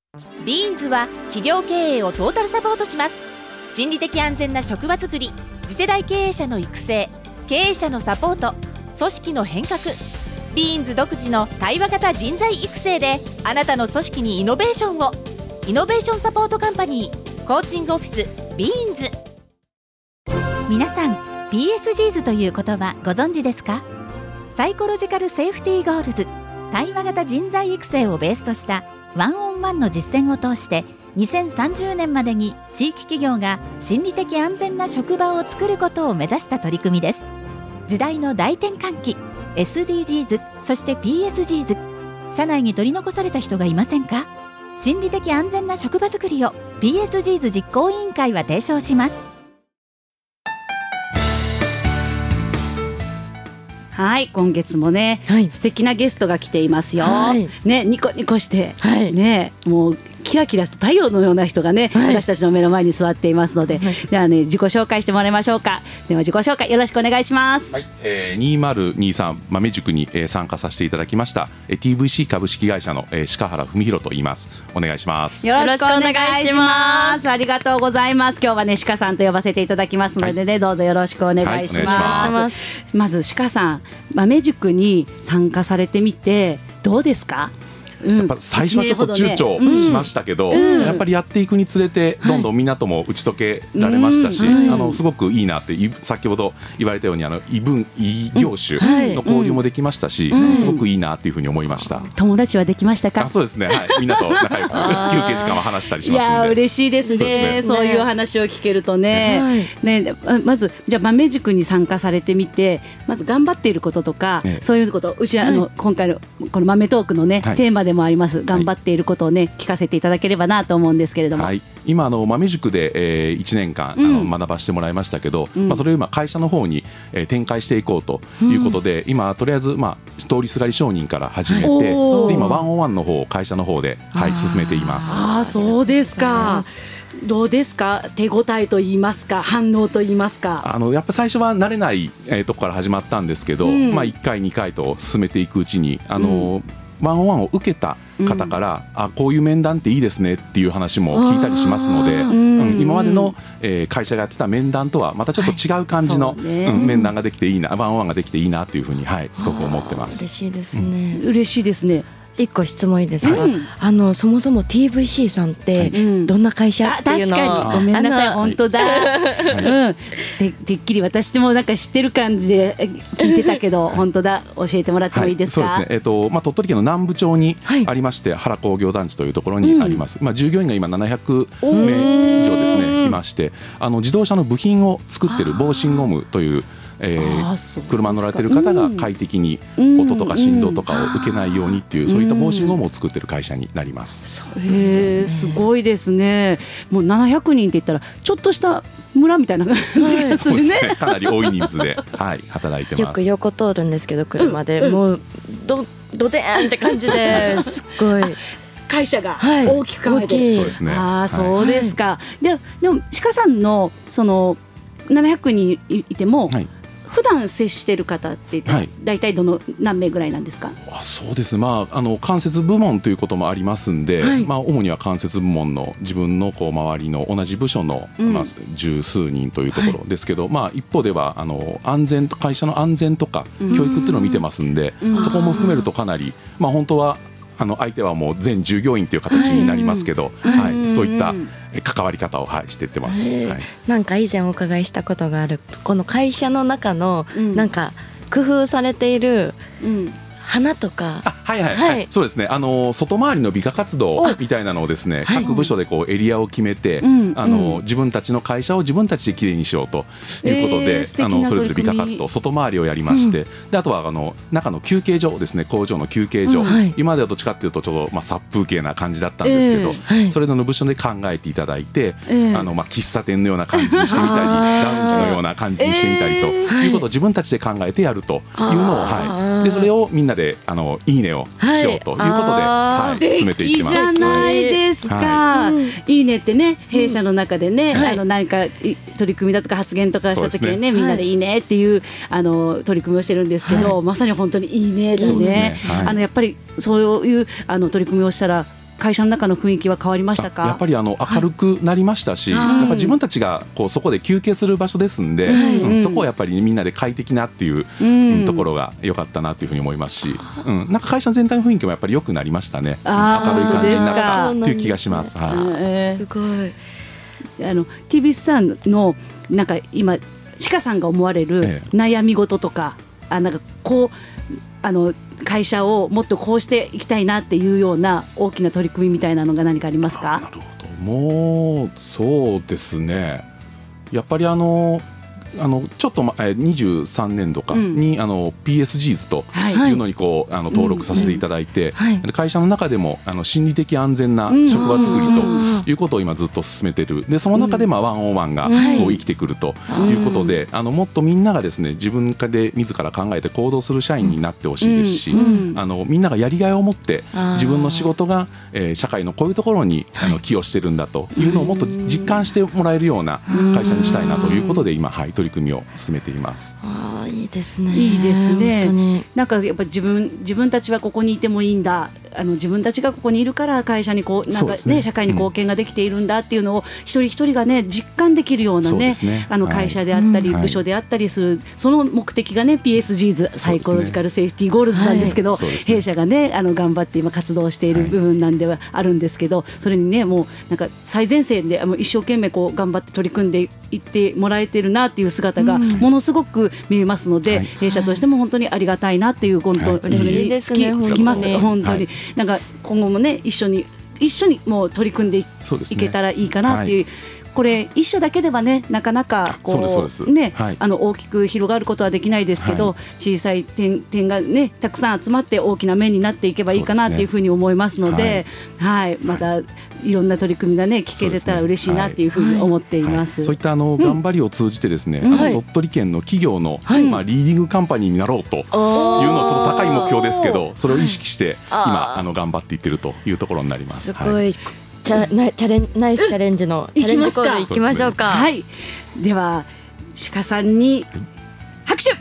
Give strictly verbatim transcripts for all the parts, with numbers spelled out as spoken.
ビーンズは企業経営をトータルサポートします。心理的安全な職場づくり、次世代経営者の育成、経営者のサポート、組織の変革、ビーンズ独自の対話型人材育成であなたの組織にイノベーションを。イノベーションサポートカンパニーコーチングオフィスビーンズ。 皆さん ピーエスジーズ という言葉ご存知ですか？サイコロジカルセーフティーゴールズ、対話型人材育成をベースとしたワンオンワンの実践を通してにせんさんじゅうねんまでに地域企業が心理的安全な職場を作ることを目指した取り組みです。時代の大転換期、 エスディージーズ そして ピーエスジーズ、 社内に取り残された人がいませんか？心理的安全な職場づくりを ピーエスジーズ 実行委員会は提唱します。 はい、今月もね、 はい、 素敵なゲストが来ていますよ、 はい、 ね、ニコニコして、 はい、 ね、もうキラキラした太陽のような人がね、はい、私たちの目の前に座っていますので、はい、ではね、自己紹介してもらいましょうか。では自己紹介よろしくお願いします。 はい、えー、にせんにじゅうさん豆塾に、えー、参加させていただきました、えー、ティーブイシー 株式会社の、えー、鹿原文弘と言います。お願いします。 よろしくお願いします。ありがとうございます。今日はね、鹿さんと呼ばせていただきますのでね、はい、どうぞよろしくお願いします。はい、お願いします。まず鹿さん、豆塾に参加されてみてどうですか？うん、 やっぱ最初はちょっと躊躇しましたけど、うん、やっぱりやっていくにつれてどんどんみんなとも打ち解けられましたし、はい、うん、あのすごくいいなって、先ほど言われたようにあの異分異業種の交流もできましたし、うんはい、すごくいいなっていうふうに思いました。 友達はできましたか？ あ、そうですね、はい、みんなと仲良く休憩時間は話したりしますので。いや嬉しいですね、 そうですね、そういう話を聞けるとね、はい、ね、まずじゃあ豆塾に参加されてみて、まず頑張っていることとか、ね、そういうことうち、はい、あの今回のこの豆トークのね、はい、テーマでもあります、頑張っていることをね、聞かせていただければなと思うんですけれども、はい、 今あの豆塾で、えー、いちねんかん、うん、あの学ばせてもらいましたけど、うん、まあ、それを今会社の方に、えー、展開していこうということで、うん、今とりあえず、まあ、通りすがり商人から始めて、で今ワンオンワンの方を会社の方で、はい、進めています。 ああ、そうですか。どうですか、手応えと言いますか、反応と言いますか。 あのやっぱ最初は慣れない、えー、とこから始まったんですけど、うん、まあ、いっかいにかいと進めていくうちに、あの、うん、ワンオンワンを受けた方から、うん、あ、こういう面談っていいですねっていう話も聞いたりしますので、うんうん、今までの、えー、会社がやってた面談とはまたちょっと違う感じの、はい、ね、うん、面談ができていいな、ワンオンワンができていいなっていうふうに、はい、すごく思ってます。 嬉しいですね、 うん、嬉しいですね。 一個質問いいですか？うん、あのそもそも ティーブイシー さんってどんな会社っていうのを、 確かにごめんなさい、本当だ、はい、うん、て, てっきり私もなんか知ってる感じで聞いてたけど、本当だ、教えてもらってもいいですか？ はい、そうですね、えーとまあ、鳥取県の南部町にありまして、はい、原工業団地というところにあります、うん、まあ、従業員が今ななひゃくめい以上ですねいまして、あの自動車の部品を作っているボーシンゴムという、えー、車乗られている方が快適に音とか振動とかを受けないようにっていう、うん、そういった防振ゴムを作っている会社になります。 そうですね、すごいですね。もうななひゃくにんって言ったらちょっとした村みたいな感じがする ね,、はい、そうですね、 かなり多い人数で、はい、働いてます。 よく横通るんですけど車で、うん、もう ど, どでーんって感じですっごい会社が大きく構えてる、はい、 そうですね。 ああ、そうですか、はい、で, でも鹿さんのそのななひゃくにん い, いても、はい、普段接している方って大体どの何名ぐらいなんですか？ あ、そうですね、まあ、あの間接部門ということもありますんで、はい、まあ、主には間接部門の自分のこう周りの同じ部署の、うん、まあ、十数人というところですけど、はい、まあ、一方ではあの安全会社の安全とか教育っていうのを見てますんで、んそこも含めるとかなり、まあ、本当はあの相手はもう全従業員という形になりますけど、はいはい、そういった関わり方を、はい、していってます、はい、 なんか以前お伺いしたことがある、この会社の中のなんか工夫されている、うん、花とか、 あ、はいはいはいはい、そうですね、あの外回りの美化活動みたいなのをですね、各部署でこうエリアを決めて、うん、あの自分たちの会社を自分たちできれいにしようということで、えー、あのそれぞれ美化活動外回りをやりまして、うん、であとはあの中の休憩所ですね、工場の休憩所、うん、はい、今まではどっちかっていうとちょっと、まあ、殺風景な感じだったんですけど、えーはい、それぞれの部署で考えていただいて、えー、あのまあ喫茶店のような感じにしてみたりラウンジのような感じにしてみたりと、えー、いうことを自分たちで考えてやるというのを、はい、でそれをみんなであのいいねをしようということで、はいはい、進めていってます。 素敵じゃないですか、はい、いいねってね、弊社の中でね、うん、あの何か取り組みだとか発言とかした時にね、みんなでいいねっていう、あの取り組みをしてるんですけど、はい、まさに本当にいいねってね、ね、はい、あのやっぱりそういうあの取り組みをしたら会社の中の雰囲気は変わりましたか？ やっぱりあの明るくなりましたし、はい、やっぱ自分たちがこうそこで休憩する場所ですんで、はいうん、そこはやっぱりみんなで快適なっていう、うん、ところが良かったなというふうに思いますし、うん、なんか会社全体の雰囲気もやっぱり良くなりましたね。明るい感じになったっていう気がします。はいえー、すごいあの ティービーエス さんのなんか今鹿さんが思われる悩み事とか、ええ、あなんかこうあの会社をもっとこうしていきたいなっていうような大きな取り組みみたいなのが何かありますか？ なるほど、もうそうですね、やっぱりあのあのちょっと、ま、にじゅうさんねんどかに、うん、あの ピーエスジーズ というのにこう、はい、あの登録させていただいて、うんうん、会社の中でもあの心理的安全な職場作りということを今ずっと進めている。でその中で、まあ、ワンオンワンがこう生きてくるということで、はい、あのもっとみんながですね自分で自ら考えて行動する社員になってほしいですし、うんうん、あのみんながやりがいを持って自分の仕事が、えー、社会のこういうところにあの寄与してるんだというのをもっと実感してもらえるような会社にしたいなということで今、はい、取り組みを進めています。 ああいいですね。 いいですね。本当になんかやっぱ自分自分たちはここにいてもいいんだ、あの自分たちがここにいるから会社にこうなんか、ねね、社会に貢献ができているんだっていうのを一人一人がね実感できるようなね、ねあの会社であったり、はい、部署であったりする、はい、その目的がね ピーエスジーズ サイコロジカルセーフティーゴールズなんですけど、はい、弊社がねあの頑張って今活動している部分なんではあるんですけど、はい、それにねもうなんか最前線であの一生懸命こう頑張って取り組んでいってもらえてるなっていう姿がものすごく見えますので、うん、弊社としても本当にありがたいなっていう本当に、はい、それにつき、つきます本当に、はい、なんか今後もね一緒に一緒にもう取り組んで い,、ね、いけたらいいかなっていう、はい、これ一社だけではねなかなかこうね、はい、あの大きく広がることはできないですけど、はい、小さい 点, 点がねたくさん集まって大きな面になっていけばいいかなっていうふうに思いますので、はいはい、またいろんな取り組みがね聞けれたら嬉しいなっていうふうに思っています。 そういったあの頑張りを通じてですね、うん、あの鳥取県の企業の、はいまあ、リーディングカンパニーになろうというのはちょっと高い目標ですけど、それを意識して今あの頑張っていってるというところになります。 すごい、はいチャナイチャレンナイスチャレンジのチャレンジコールいきましょうか。 はい、では鹿さんに拍手、はい、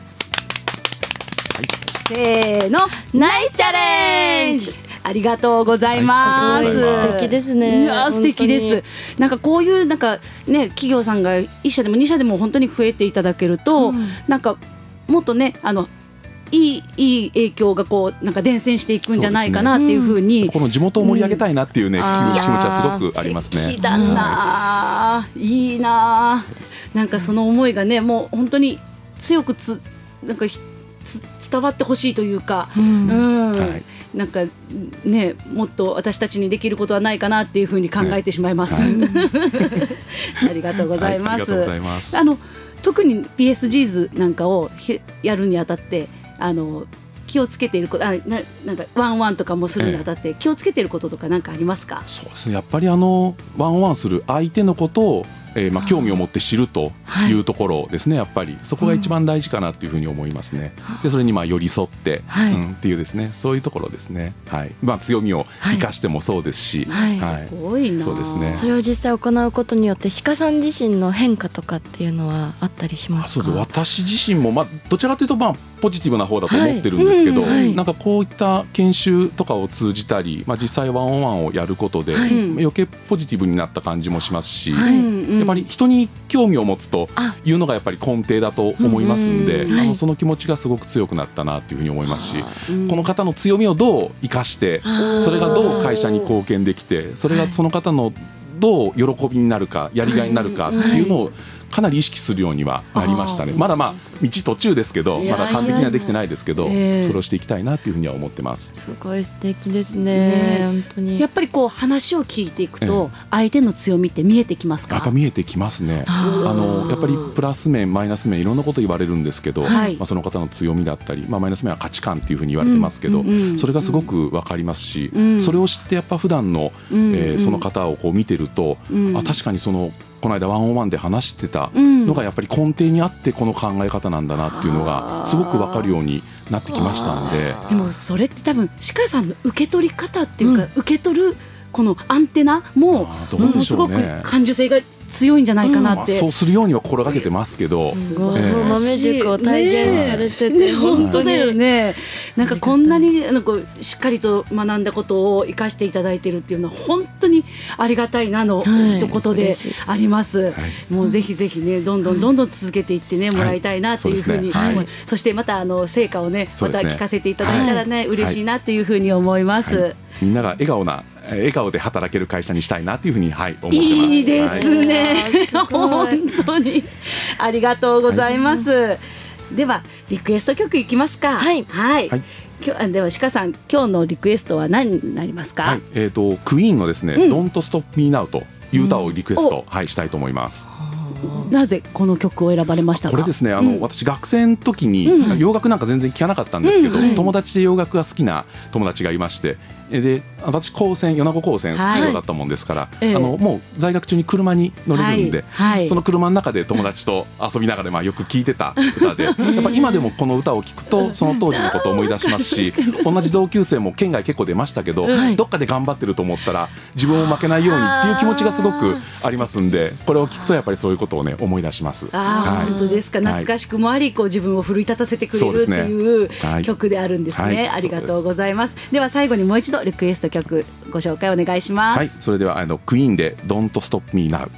せーのナイスチャレンジ、ありがとうございます。 素敵ですね。 いや素敵です。なんかこういうなんかね企業さんが一社でも二社でも本当に増えていただけると、うん、なんかもっとねあのいい, いい影響がこうなんか伝染していくんじゃないかなっていうふうに、 ねうん、この地元を盛り上げたいなっていうね、うん、気持ちはすごくありますね。 素敵だな、うん、いいな、なんかその思いがねもう本当に強くつなんかつ伝わってほしいというか、うんうんはい、なんかねもっと私たちにできることはないかなっていうふうに考えてしまいます、ねはい、ありがとうございます、はい、ありがとうございます。あの特に ピーエスジーズ なんかをやるにあたってあの気をつけていること、あ な, なんかワンワンとかもするにあたって気をつけていることとか何かありますか？ そうですね、やっぱりあのワンワンする相手のことをえーまあ、興味を持って知るというところですね、はい、やっぱりそこが一番大事かなというふうに思いますね。でそれにまあ寄り添って、はいうん、っていうですねそういうところですね、はいまあ、強みを生かしてもそうですし、 はいはい、すごいな。 そうですね、 それを実際行うことによって鹿さん自身の変化とかっていうのはあったりしますか？ そうで私自身も、まあ、どちらかというと、まあ、ポジティブな方だと思ってるんですけど、はいうんはい、なんかこういった研修とかを通じたり、まあ、実際ワンオンワンをやることで、はい、余計ポジティブになった感じもしますし、はい、やっぱり人に興味を持つというのがやっぱり根底だと思いますんで、うんうん、あのその気持ちがすごく強くなったなというふうに思いますし、うん、この方の強みをどう生かしてそれがどう会社に貢献できてそれがその方のどう喜びになるかやりがいになるかっていうのをかなり意識するようにはなりましたね。まだまあ道途中ですけどまだ完璧にはできてないですけど、えー、それをしていきたいなというふうには思ってます。 すごい素敵ですね、ね本当に。 やっぱりこう話を聞いていくと相手の強みって見えてきますか？ やっぱ見えてきますね。あのやっぱりプラス面マイナス面いろんなこと言われるんですけど、はいまあ、その方の強みだったり、まあ、マイナス面は価値観っていうふうに言われてますけど、うんうんうん、それがすごく分かりますし、うん、それを知ってやっぱ普段の、うんえー、その方をこう見てると、うん、あ確かにそのこの間ワンオンワンで話してたのがやっぱり根底にあってこの考え方なんだなっていうのがすごく分かるようになってきましたんで。 でもそれって多分鹿さんの受け取り方っていうか、うん、受け取るこのアンテナもものすごく感受性が強いんじゃないかなって、うんまあ、 そうするようには心がけてますけど、 すごい、えー、豆塾を体現されてて、ねね、 本当だよね。なんかこんなになんかしっかりと学んだことを生かしていただいているっていうのは本当にありがたいなの一言であります、はい、もうぜひぜひねどんどんどんどん続けていってね、はい、もらいたいなというふうに、はい、そしてまたあの成果をねまた聞かせていただいたらね、はい、嬉しいなっていうふうに思います、はい、 みんなが笑顔な笑顔で働ける会社にしたいなというふうに、はい、思ってます。 いいですね、はい、本当にありがとうございます、はい、ではリクエスト曲いきますか。はい、はいはい、今日では鹿さん今日のリクエストは何になりますか。はい、 えーと、クイーンのですね、うん、Don't Stop Me Now という歌をリクエスト、うんはい、したいと思います。 なぜこの曲を選ばれましたか。 これですねあの、うん、私学生の時に、うん、洋楽なんか全然聴かなかったんですけど、うん、友達で洋楽が好きな友達がいまして、で私高専米子高専卒業だったもんですから、はい、あのもう在学中に車に乗れるんで、はいはい、その車の中で友達と遊びながらまあよく聴いてた歌でやっぱ今でもこの歌を聴くとその当時のことを思い出しますし同じ同級生も県外結構出ましたけど、はい、どっかで頑張ってると思ったら自分を負けないようにっていう気持ちがすごくありますんで、これを聴くとやっぱりそういうことをね思い出します。 あ、はい、本当ですか。懐かしくもありこう自分を奮い立たせてくれるっていう曲であるんですね、はいはい、ありがとうございます。では最後にもう一度リクエスト曲ご紹介お願いします。 はい、それではあのクイーンで Don't Stop Me Now。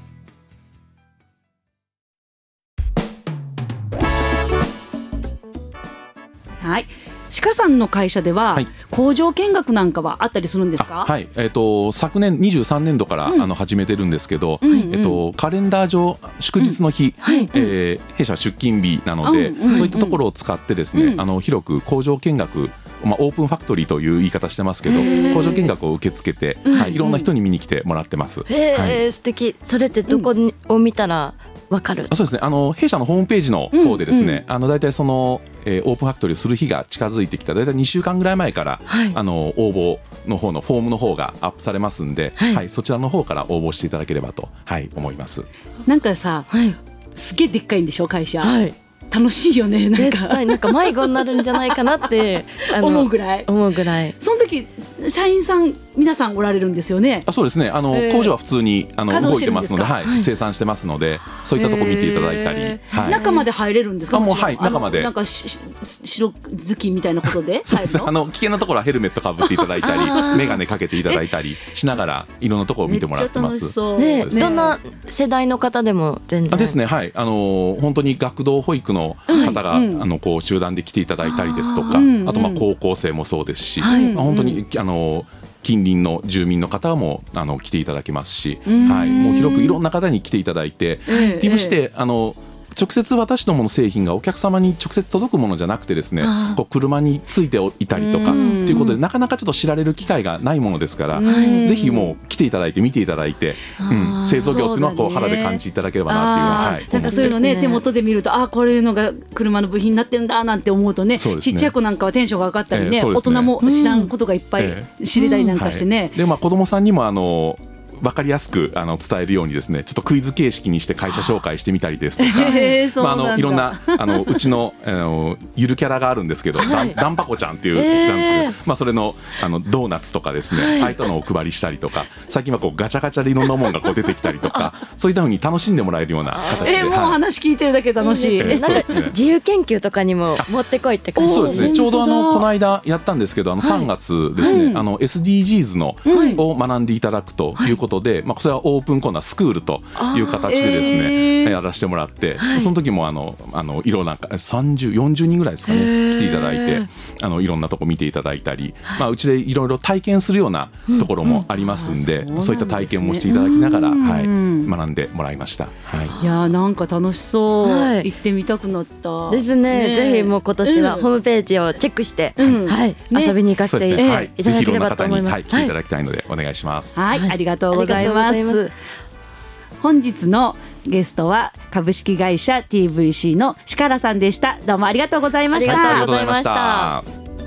はい、鹿さんの会社では、はい、工場見学なんかはあったりするんですか。 はい、えー、と昨年にじゅうさんねんどから、うん、あの始めてるんですけど、うんうんえー、とカレンダー上祝日の日、うんはいえー、弊社は出勤日なので、うんうん、そういったところを使ってですね、うん、あの広く工場見学、まあ、オープンファクトリーという言い方してますけど工場見学を受け付けて、はい、いろんな人に見に来てもらってます。 へー、はい、素敵。それってどこを見たらわかる。 あ、そうですね、あの弊社のホームページの方でですね、うんうん、あのだいたいその、えー、オープンファクトリーをする日が近づいてきただいたいにしゅうかんぐらい前から、はい、あの応募の方のフォームの方がアップされますんで、はいはい、そちらの方から応募していただければと、はい、思います。 なんかさ、はい、すげえでっかいんでしょ会社、はい、楽しいよね。なんか絶対なんか迷子になるんじゃないかなってあの思うぐらい思うぐらい。 その時社員さん皆さんおられるんですよね。 あ、そうですね、あの、えー、工場は普通にあの動いてますので、はいはい、生産してますのでそういったところ見ていただいたり、はい、 中まで入れるんですか。 もう、はい、中までなんかし白ずきんみたいなことでそうですね、あの危険なところはヘルメットかぶっていただいたり眼鏡かけていただいたりしながらいろんなところを見てもらってます。 ね、どんな世代の方でも全然あですね、はい、あの本当に学童保育の方が、はいうん、あのこう集団で来ていただいたりですとか、あ, あとまあ高校生もそうですし、はいまあ、本当にあの近隣の住民の方もあの来ていただけますし、はい、もう広くいろんな方に来ていただいて、リブしてあの直接私どもの製品がお客様に直接届くものじゃなくてですね、こう車についていたりとかということでなかなかちょっと知られる機会がないものですから、ぜひもう来ていただいて見ていただいて、うん、製造業っていうのはこう肌で感じていただければなっていうのは、はい、 なんかそういうのね手元で見るとあこういうのが車の部品になってるんだなんて思うとね、ちっちゃい子なんかはテンションが上がったりね、えー、大人も知らんことがいっぱい知れたりなんかしてね、 うんはい、でまあ子どもさんにもあの分かりやすくあの伝えるようにですねちょっとクイズ形式にして会社紹介してみたりですとか、えーまあ、あのいろんなあのうちのあのゆるキャラがあるんですけど、はい、ダンパコちゃんっていう、えーなんですけど、まあ、それの、あのドーナツとかですね、はい、ああいったのをお配りしたりとか最近はこうガチャガチャでいろんなものがこう出てきたりとかそういったふうに楽しんでもらえるような形で、 えー、もう話聞いてるだけ楽しい、 いいですね、なんか自由研究とかにも持ってこいって感じ。 そうですね、ちょうどあのこの間やったんですけどあのさんがつですね、はい、あの エスディージーズ の、はい、を学んでいただくということで、はいまあ、それはオープンコーナースクールという形でですね、えー、やらせてもらって、はい、その時もあのあのいろんなさんじゅう、よんじゅうにんぐらいですかね、えー、来ていただいてあのいろんなとこ見ていただいたり、はいまあ、うちでいろいろ体験するようなところもありますんで、うんうん、そういった体験もしていただきながら、はい、学んでもらいました、はい、 いやなんか楽しそう、はい、行ってみたくなったですね。ねぜひもう今年はホームページをチェックして、うんはいね、遊びに行かせて、ねはい、いただければと思います。 はい、ぜひいろんな方に、はい、来ていただきたいのでお願いします。 はい、はい、ありがとうございます。本日のゲストは株式会社 ティーブイシー の鹿原さんでした。どうもありがとうございました。 ありがとうございました。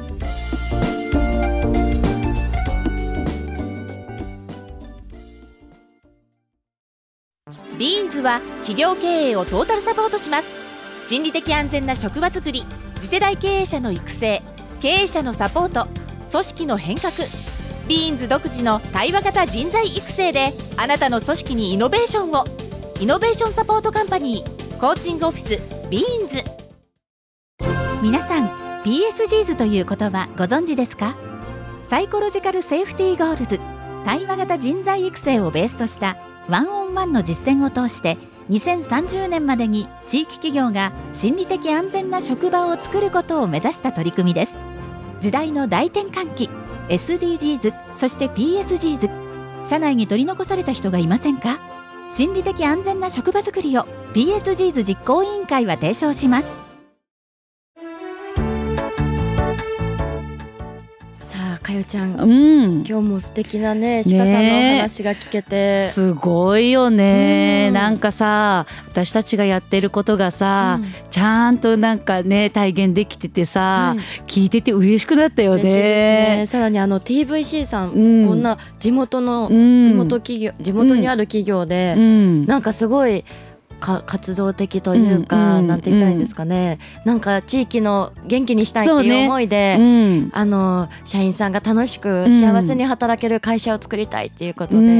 ビーンズは企業経営をトータルサポートします。心理的安全な職場づくり、次世代経営者の育成、経営者のサポート、組織の変革、ビーンズ独自の対話型人材育成であなたの組織にイノベーションを。 イノベーションサポートカンパニーコーチングオフィスビーンズ。 皆さん ピーエスジーズ という言葉ご存知ですか？サイコロジカルセーフティーゴールズ、対話型人材育成をベースとしたワンオンワンの実践を通してにせんさんじゅうねんまでに地域企業が心理的安全な職場を作ることを目指した取り組みです。時代の大転換期、 エスディージーズ そして ピーエスジーズ、 社内に取り残された人がいませんか？心理的安全な職場づくりを ピーエスジーズ 実行委員会は提唱します。 かよちゃん、 うん、 今日も素敵なね鹿さんのお話が聞けて、 ね、すごいよね、うん、なんかさ私たちがやってることがさ、うん、ちゃんとなんかね体現できててさ、はい、聞いてて嬉しくなったよね。 嬉しいですね。さらにあの ティーブイシー さん、うん、こんな地元の、うん、地元企業地元にある企業で、うん、なんかすごいか活動的というか、うんうん、なんて言ったらいいんですかね、うん、なんか地域の元気にしたいっていう思いで、ね、うん、あの社員さんが楽しく幸せに働ける会社を作りたいっていうことで、うん、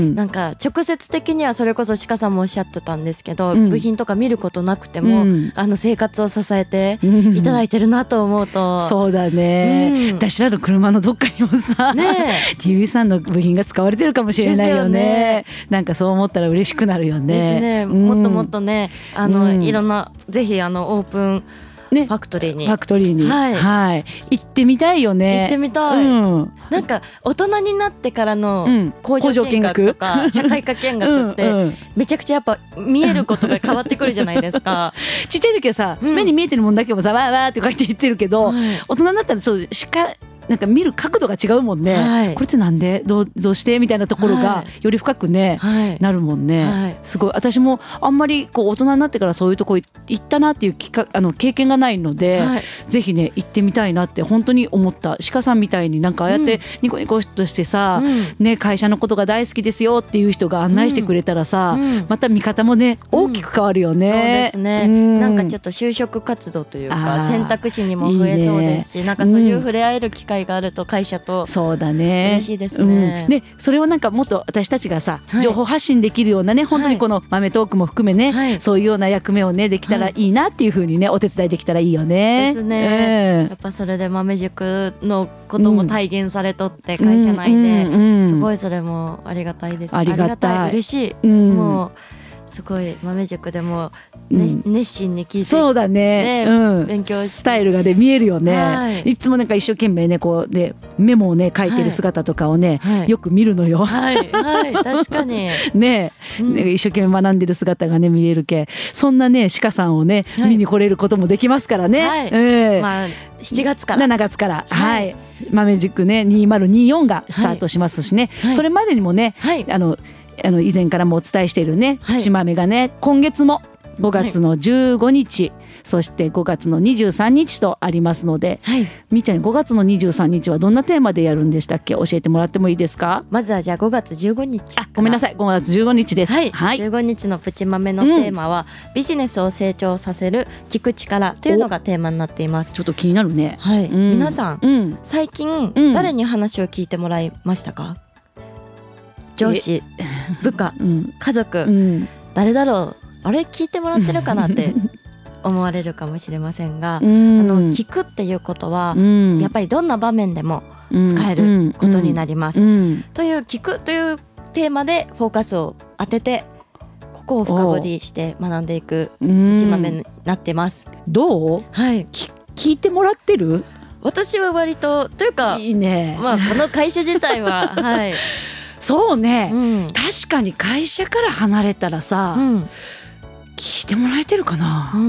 なんか直接的にはそれこそ鹿さんもおっしゃってたんですけど、うん、部品とか見ることなくても、うん、あの生活を支えていただいてるなと思うと、うん、 そうだね、うん、私らの車のどっかにもさ、ね、ティーブイ さんの部品が使われてるかもしれないよね。ね、なんかそう思ったら嬉しくなるよね。 ですね、うん、もっともっとね、あの、うん、いろんなぜひあのオープンファクトリーに、 ね、ファクトリーに、はいはい、行ってみたいよね。 行ってみたい、うん、なんか大人になってからの工場見学とか社会科見学ってめちゃくちゃやっぱ見えることが変わってくるじゃないですか。 ちっちゃい時はさ、うん、目に見えてるもんだけどさわーわーって書いて言ってるけど、はい、大人になったらそうしかなんか見る角度が違うもんね、はい、これってなんで どう、どうしてみたいなところがより深くね、はい、なるもんね、はい、すごい私もあんまりこう大人になってからそういうとこ行ったなっていうきかあの経験がないので、はい、ぜひね行ってみたいなって本当に思った。鹿さんみたいになんかああやってニコニコとしてさ、うんね、会社のことが大好きですよっていう人が案内してくれたらさ、うん、また見方もね大きく変わるよね、うん、そうですね、うん、なんかちょっと就職活動というか選択肢にも増えそうですし、いいね、なんかそういう触れ合える機会があると会社とそうだね嬉しいですね、 うん、でそれをなんかもっと私たちがさ、はい、情報発信できるようなね本当にこの豆トークも含めね、はい、そういうような役目をねできたらいいなっていう風にねお手伝いできたらいいよね。 ですね、うん、やっぱそれで豆塾のことも体現されとって会社内で、うんうんうん、すごいそれもありがたいです。 ありがたい、 嬉しい、うん、もうすごい豆塾でも、ね、うん、熱心に聞いてそうだ ね, ね、うん、 勉強してスタイルが、ね、見えるよね、 はい、 いつもなんか一生懸命ねこうでメモをね書いてる姿とかをね、はい、よく見るのよ、 はいはい、確かにね、うん、ね一生懸命学んでる姿がね見れるけそんなね鹿さんをね、はい、見に来れることもできますからね、はい、えーまあ、しちがつからしちがつから、はい、はい、豆塾ねにせんにじゅうよんがスタートしますしね、はい、それまでにもね、はい、あのあの以前からもお伝えしているねプチ豆がね、はい、今月もごがつのじゅうごにち、はい、そしてごがつのにじゅうさんにちとありますので、はい、みーちゃんごがつのにじゅうさんにちはどんなテーマでやるんでしたっけ？教えてもらってもいいですか？ まずはじゃあごがつじゅうごにち、 あごめんなさいごがつじゅうごにちです、 はいはい、じゅうごにちのプチ豆のテーマは、うん、ビジネスを成長させる聞く力というのがテーマになっています。 ちょっと気になるね、 はい、うん、皆さん、うん、最近、 うん、 誰に話を聞いてもらいましたか？上司、部下、うん、家族、うん、誰だろう、あれ聞いてもらってるかなって思われるかもしれませんが、うん、あの聞くっていうことは、うん、やっぱりどんな場面でも使えることになります、うんうん、という聞くというテーマでフォーカスを当ててここを深掘りして学んでいく一場面になってます。 どう？ はい、 聞いてもらってる？ 私は割とというかいいね、 まあ、この会社自体ははいそうね、うん、確かに会社から離れたらさ、うん、聞いてもらえてるかな、うんうん、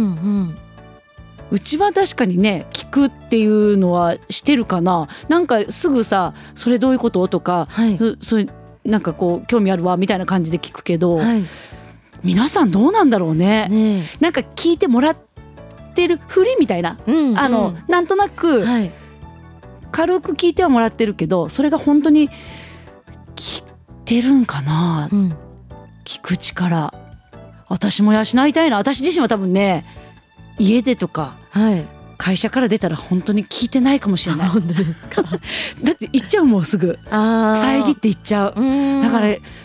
うちは確かにね聞くっていうのはしてるかな。なんかすぐさそれどういうこととか、はい、そ, それなんかこう興味あるわみたいな感じで聞くけど、はい、皆さんどうなんだろう ね, ねなんか聞いてもらってるふりみたいな、うんうん、あのなんとなく、はい、軽く聞いてはもらってるけどそれが本当に聞いてるんかな、うん、聞く力私も養いたいな。私自身は多分ね家でとか、はい、会社から出たら本当に聞いてないかもしれないだって言っちゃうもんすぐ遮って言っちゃう。だから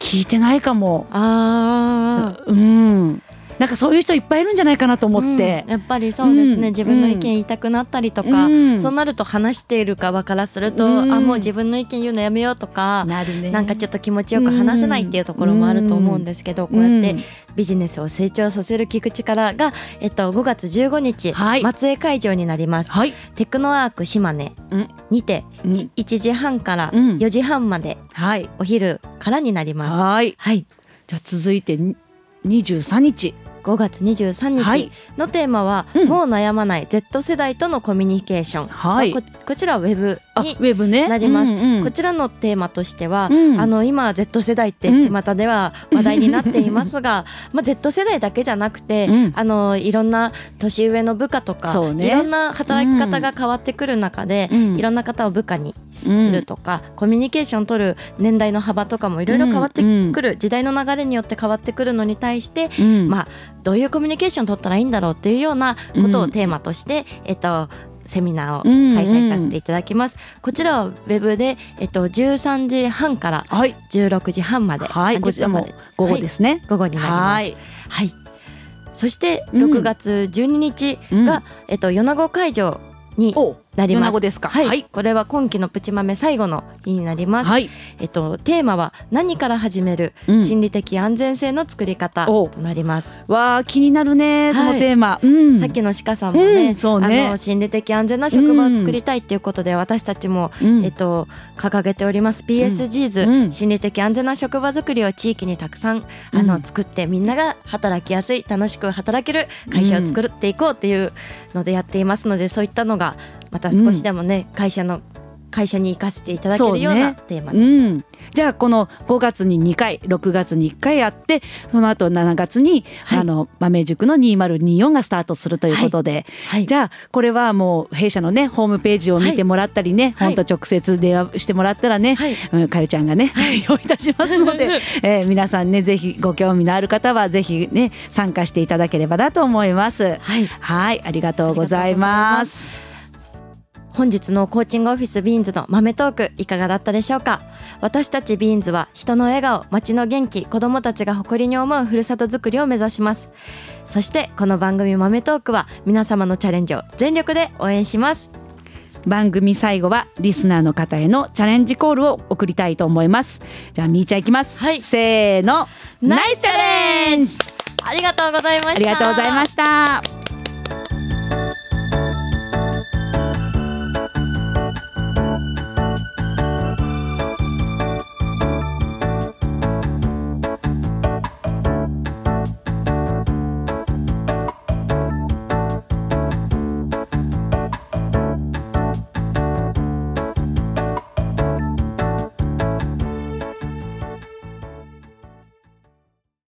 聞いてないかも。 あーうんなんかそういう人いっぱいいるんじゃないかなと思って、 うん、やっぱりそうですね、うん、自分の意見言いたくなったりとか、うん、そうなると話している側からすると、うん、あもう自分の意見言うのやめようとかなる、ね、なんかちょっと気持ちよく話せないっていうところもあると思うんですけど、うん、こうやってビジネスを成長させる聞く力が、えっと、ごがつじゅうごにち、はい、松江会場になります、はい、テクノアーク島根にていちじはんからよじはんまで、うんはい、お昼からになります。はい、はい、 じゃあ続いてにじゅうさんにちごがつにじゅうさんにちのテーマは、はい、もう悩まない Z 世代とのコミュニケーション、はい、こ, こちらはウェブになります、ねうんうん、こちらのテーマとしては、うん、あの今 Z 世代って巷では話題になっていますが、うんまあ、Z 世代だけじゃなくて、うん、あのいろんな年上の部下とか、ね、いろんな働き方が変わってくる中で、うん、いろんな方を部下にするとか、うん、コミュニケーションを取る年代の幅とかもいろいろ変わってくる、うん、時代の流れによって変わってくるのに対して、うんまあ、どういうコミュニケーションを取ったらいいんだろうっていうようなことをテーマとして、うんえっとセミナーを開催させていただきます、うんうん、こちらはウェブで、えっと、じゅうさんじはんからじゅうろくじはんまで、はい、こちらも午後ですね、はい、 午後になります。はい、はい、そしてろくがつじゅうににちが、うんえっと、米子会場になります。 米子ですか、 はいはい、これは今期のプチ豆最後の日になります、はいえっと、テーマは何から始める、うん、心理的安全性の作り方となります。 わー気になるねそのテーマ、はいうん、 さっきの鹿さんも ね,、うんそうね、あの心理的安全な職場を作りたいっていうことで、うん、私たちも、うんえっと、掲げております ピーエスジーズ、うん、心理的安全な職場作りを地域にたくさんあの、うん、作ってみんなが働きやすい楽しく働ける会社を作っていこうっていうのでやっていますので、そういったのがまた少しでもね、うん、会社の会社に生かしていただけるようなテーマで、ねうん、 じゃあこのごがつににかいろくがつにいっかいあってその後しちがつに、はい、あの豆塾のにせんにじゅうよんがスタートするということで、はいはい、じゃあこれはもう弊社のねホームページを見てもらったりね、はい、ほんと直接電話してもらったらね、はいうん、かよちゃんがね対応いたしますので、えー、皆さんねぜひご興味のある方はぜひね参加していただければなと思います。はい、はい、ありがとうございます。 本日のコーチングオフィスビーンズの豆トークいかがだったでしょうか。私たちビーンズは人の笑顔、街の元気、子どもたちが誇りに思うふるさとづくりを目指します。そしてこの番組豆トークは皆様のチャレンジを全力で応援します。 番組最後はリスナーの方へのチャレンジコールを送りたいと思います。じゃあみーちゃんいきます、はい、せーのナイスチャレンジ。 ありがとうございました。 ありがとうございました。